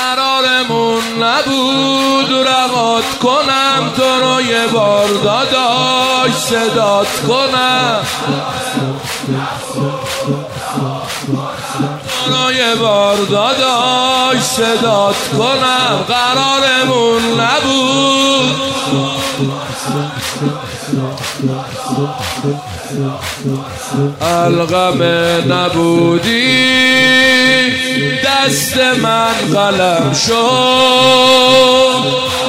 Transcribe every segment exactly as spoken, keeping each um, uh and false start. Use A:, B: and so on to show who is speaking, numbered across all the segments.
A: قرارمون نبود رهات کنم تو رو یه بار داداش صدات کنم تو رو یه بار داداش صدات کنم قرارمون نبود الغم نبودی دست من قلم شد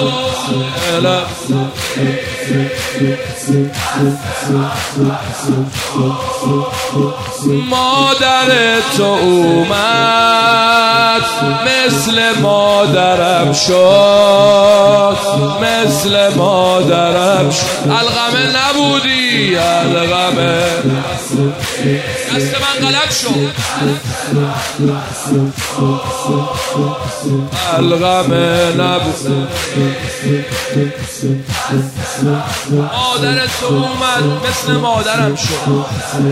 A: مادر تو اومد مثل مادرم شد مثل مادرم شد الغم نبودی الغم دست من قلم شد الغم نبودی مادر تو اومد مثل مادرم شد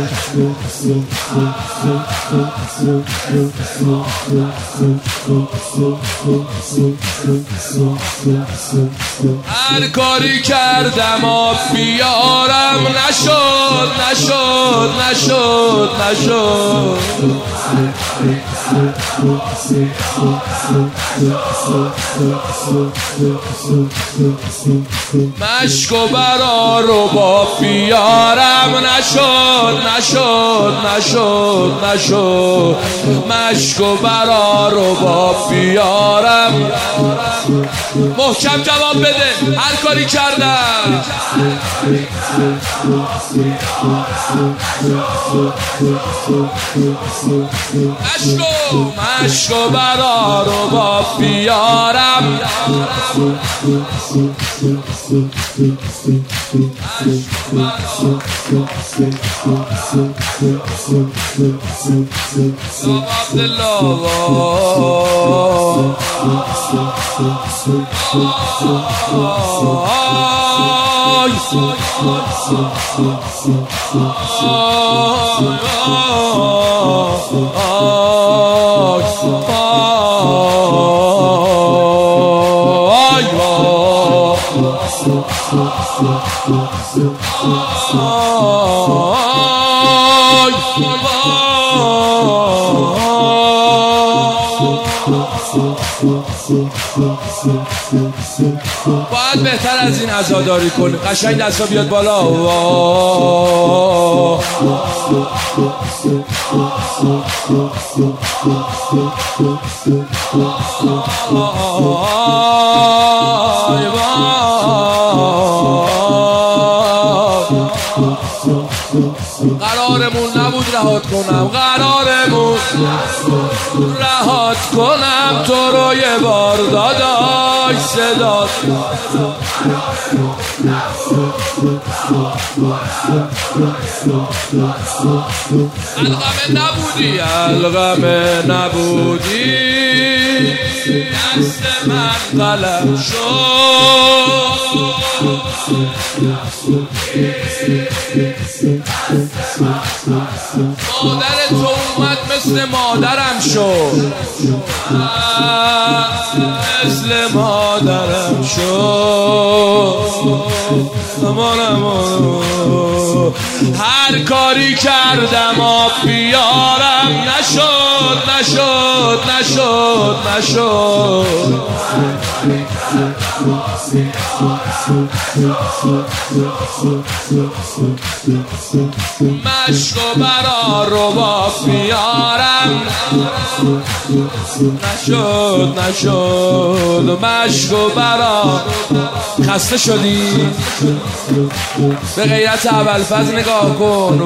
A: هر کاری کردم آب بیارم نشد نشد نشد نشد مشک و برا رو با بیارم نشد نشد نشد نشد مشک و برا رو با بیارم محکم جواب بده هر کاری کردم مشکو مشکو برا رو با بیارم باید بهتر از این عزاداری کنی قشنگ دستا بیاد بالا قرارمون نبود رهات کنم قرارمون رهات کنم تو رو یه بار داداش صدات الغم نبودی الغم نبودی دست من قلم شد مادر تو اومد مثل مادرم شد مثل مادرم شد هر کاری کردم آب بیارم نشد نشد نشد نشد مشک و برا رو با بیارم نشد نشد مشک و برا خسته شدی به غیرت ابوالفضل نگاه کن